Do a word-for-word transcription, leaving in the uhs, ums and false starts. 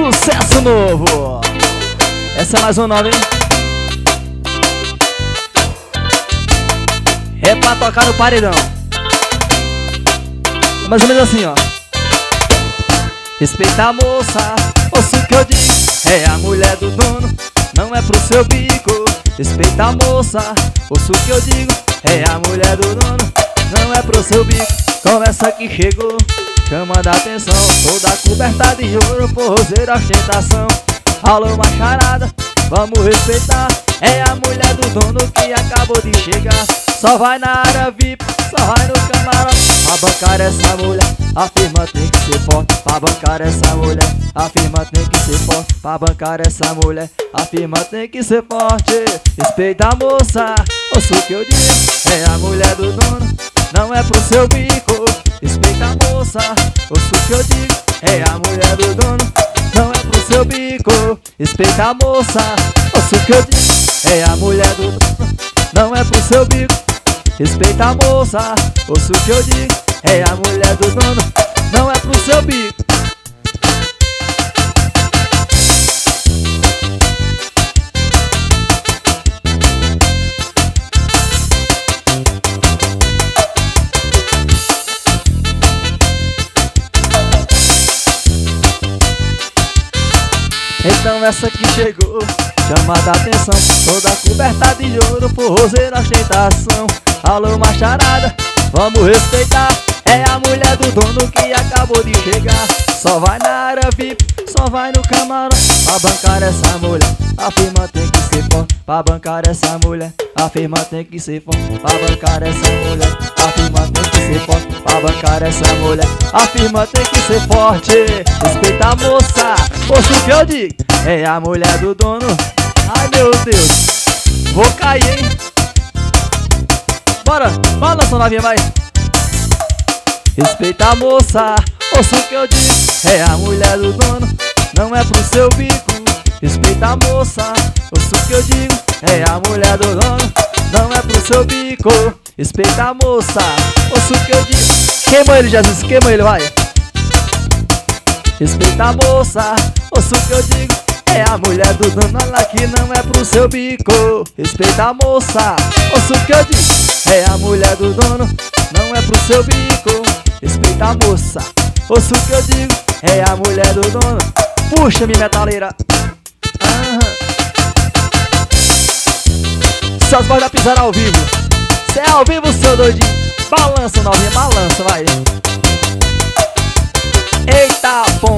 Sucesso novo. Essa é mais um nome, hein? É pra tocar no paredão. Mais ou menos assim, ó. Respeita a moça, ouça o que eu digo. É a mulher do dono, não é pro seu bico. Respeita a moça, ouça o que eu digo. É a mulher do dono, não é pro seu bico. Com essa que chegou, chama da atenção. Toda coberta de ouro, forrozeira, ostentação. Alô macharada, vamos respeitar. É a mulher do dono que acabou de chegar. Só vai na área V I P, só vai no camarote. Pra bancar essa mulher, a firma tem que ser forte. Pra bancar essa mulher, a firma tem que ser forte. Pra bancar essa mulher, a firma tem que ser forte. Respeita a moça, ouça o que eu digo. É a mulher do dono, não é pro seu bico. Respeita a moça, ouça o que eu digo. É a mulher do dono, não é pro seu bico. Respeita a moça, ouça o que eu digo. É a mulher do dono, não é pro seu bico. Respeita a moça, ouça o que eu digo. É a mulher do dono, não é pro seu bico. Então essa que chegou, chama da atenção. Toda coberta de ouro, forrozeira, ostentação. Alô macharada, vamos respeitar. É a mulher do dono que acabou de chegar. Só vai na área V I P, só vai no camarote. Pra bancar essa mulher, a firma tem que ser forte. Pra bancar essa mulher, a firma tem que ser forte. Pra bancar essa mulher, a firma tem que ser forte. Pra bancar essa mulher, a firma tem que ser forte. Respeita a moça, ouça o que eu digo. É a mulher do dono. Ai meu Deus, vou cair, hein? Bora, balança novinha, vai. Respeita a moça, ouça o que eu digo. É a mulher do dono, não é pro seu bico. Respeita a moça, ouça o que eu digo. É a mulher do dono, não é pro seu bico. Respeita a moça, ouça o que eu digo. Queima ele, Jesus, queima ele, vai. Respeita a moça, ouça o que eu digo. É a mulher do dono, ela que não é pro seu bico. Respeita a moça, ouça o que eu digo. É a mulher do dono, não é pro seu bico. Respeita a moça, ouça o que eu digo. É a mulher do dono. Puxa, minha metaleira. Aham. Essas vozes da pisar ao vivo. Cê é ao vivo, seu doidinho. Balança, novinha, balança, vai. Eita, pô.